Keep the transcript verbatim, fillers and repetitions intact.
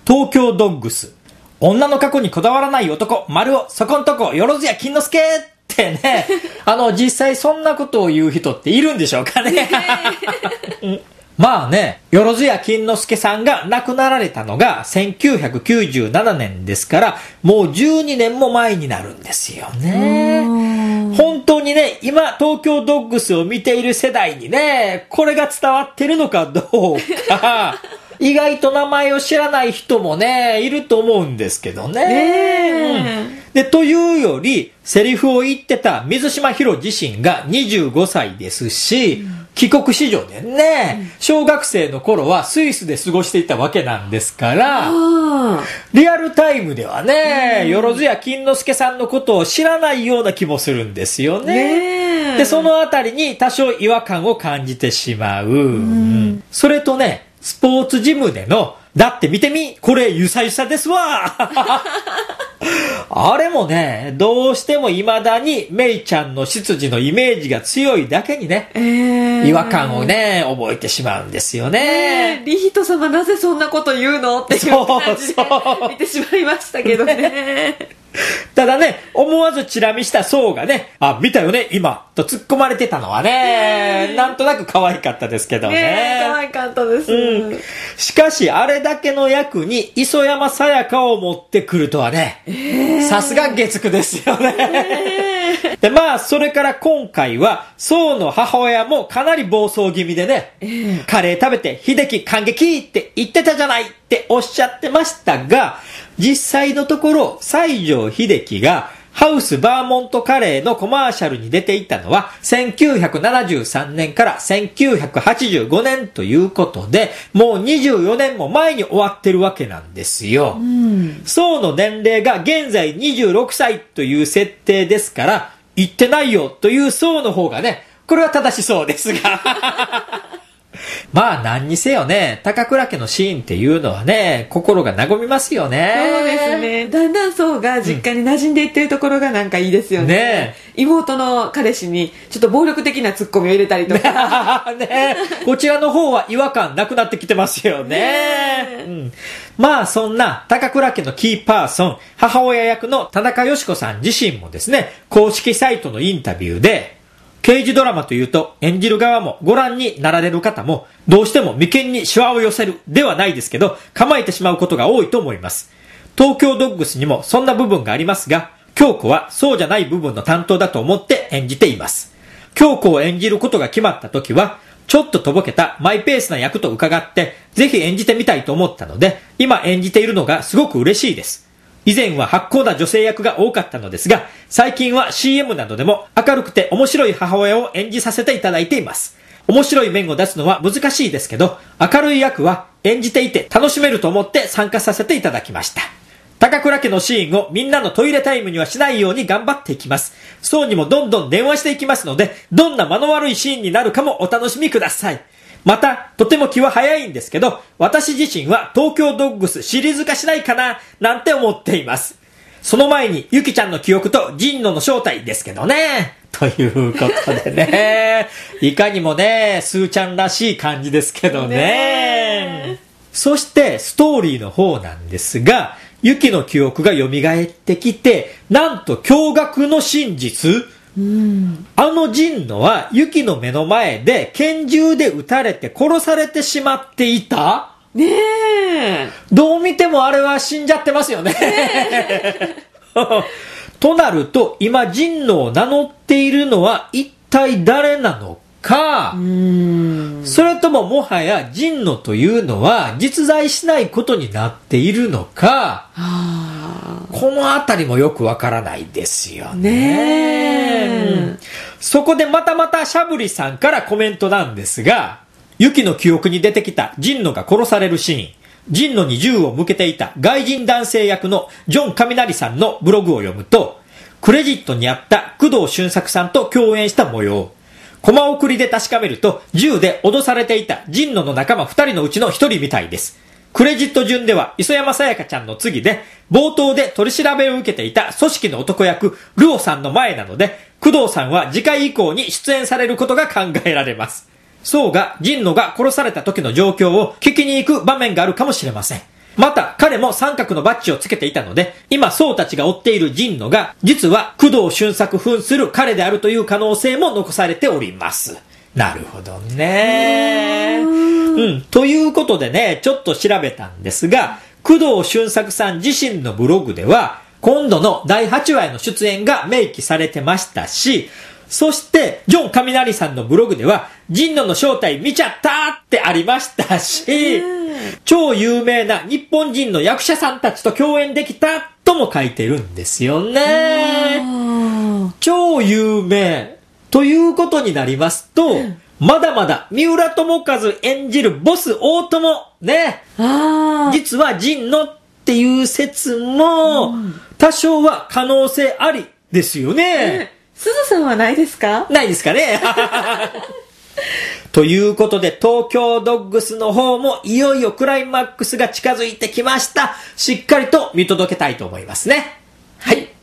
東京ドッグス。女の過去にこだわらない男、丸尾、そこんとこ、よろずや金之助ってね、あの、実際そんなことを言う人っているんでしょうかね。まあね、よろずや金之助さんが亡くなられたのがせんきゅうひゃくきゅうじゅうななねんですから、もうじゅうにねんも前になるんですよね。本当にね、今東京ドッグスを見ている世代にね、これが伝わってるのかどうか、意外と名前を知らない人もね、いると思うんですけどね。 えーうん、で、というより、セリフを言ってた水島ヒロ自身がにじゅうごさいですし、うん、帰国子女でね、うん、小学生の頃はスイスで過ごしていたわけなんですから、リアルタイムではね、うん、よろずや金之助さんのことを知らないような気もするんですよね。ねで、そのあたりに多少違和感を感じてしまう。うん、それとね、スポーツジムでの、だって見てみ、これゆさゆさですわあれもね、どうしても未だにメイちゃんの執事のイメージが強いだけにね、えー、違和感をね、覚えてしまうんですよね。 えー、リヒト様なぜそんなこと言うのっていう感じで見てしまいましたけどね。ねただね、思わずチラ見した層がね、あ、見たよね、今、と突っ込まれてたのはね、なんとなく可愛かったですけどね。 ね可愛かったです、うん。 しかし、あれだけの役に磯山さやかを持ってくるとはね、さすが月9ですよね。えー、で、まあ、それから今回は、宋の母親もかなり暴走気味でね、えー、カレー食べて、秀樹感激って言ってたじゃないっておっしゃってましたが、実際のところ、西城秀樹がハウスバーモントカレーのコマーシャルに出ていたのはせんきゅうひゃくななじゅうさんねんからせんきゅうひゃくはちじゅうごねんということで、もうにじゅうよねんも前に終わってるわけなんですよ。うん、宋の年齢が現在にじゅうろくさいという設定ですから、言ってないよという宋の方がね、これは正しそうですが。まあ何にせよね、高倉家のシーンっていうのはね、心が和みますよね。 そうですね。だんだんそうが実家に馴染んでいってるところがなんかいいですよね。ね妹の彼氏にちょっと暴力的なツッコミを入れたりとか。 ねこちらの方は違和感なくなってきてますよね。ねうん、まあそんな高倉家のキーパーソン、母親役の田中佳子さん自身もですね、公式サイトのインタビューで、刑事ドラマというと演じる側もご覧になられる方もどうしても眉間にシワを寄せるではないですけど構えてしまうことが多いと思います。東京ドッグスにもそんな部分がありますが、京子はそうじゃない部分の担当だと思って演じています。京子を演じることが決まった時はちょっととぼけたマイペースな役と伺ってぜひ演じてみたいと思ったので、今演じているのがすごく嬉しいです。以前は発酵な女性役が多かったのですが、最近は シーエム などでも明るくて面白い母親を演じさせていただいています。面白い面を出すのは難しいですけど、明るい役は演じていて楽しめると思って参加させていただきました。高倉家のシーンをみんなのトイレタイムにはしないように頑張っていきます。そうにもどんどん電話していきますので、どんな間の悪いシーンになるかもお楽しみください。また、とても気は早いんですけど、私自身は東京ドッグスシリーズ化しないかな、なんて思っています。その前に、ゆきちゃんの記憶とジンノの正体ですけどね。ということでね。いかにもね、スーちゃんらしい感じですけどね。ねそして、ストーリーの方なんですが、ゆきの記憶が蘇ってきて、なんと驚愕の真実うん、あのジンノはユキの目の前で拳銃で撃たれて殺されてしまっていたねえ。 どう見てもあれは死んじゃってますよね。ねとなると今ジンノを名乗っているのは一体誰なのか、うーんそれとももはやジンノというのは実在しないことになっているのか、はこのあたりもよくわからないですよね。ねうん、そこでまたまたシャブリさんからコメントなんですが、ユキの記憶に出てきたジンノが殺されるシーン、ジンノに銃を向けていた外人男性役のジョン・カミナリさんのブログを読むと、クレジットにあった工藤俊作さんと共演した模様、コマ送りで確かめると銃で脅されていたジンノの仲間ふたりのうちのひとりみたいです。クレジット順では磯山さやかちゃんの次で、冒頭で取り調べを受けていた組織の男役ルオさんの前なので、工藤さんは次回以降に出演されることが考えられます。そうがジンノが殺された時の状況を聞きに行く場面があるかもしれません。また、 彼も三角のバッジをつけていたので、今宋たちが追っている神野が、実は工藤俊作扮する彼であるという可能性も残されております。なるほどね。うん。ということでね、ちょっと調べたんですが、工藤俊作さん自身のブログでは、今度のだいはちわへの出演が明記されてましたし、そして、ジョン雷さんのブログでは、神野の正体見ちゃったってありましたし、超有名な日本人の役者さんたちと共演できたとも書いてるんですよね。超有名ということになりますと、うん、まだまだ三浦友和演じるボス大友ね、実は神野っていう説も多少は可能性ありですよね。 すずさんはないですか？ ないですかね。ということで、東京ドッグスの方もいよいよクライマックスが近づいてきました。しっかりと見届けたいと思いますね。はい。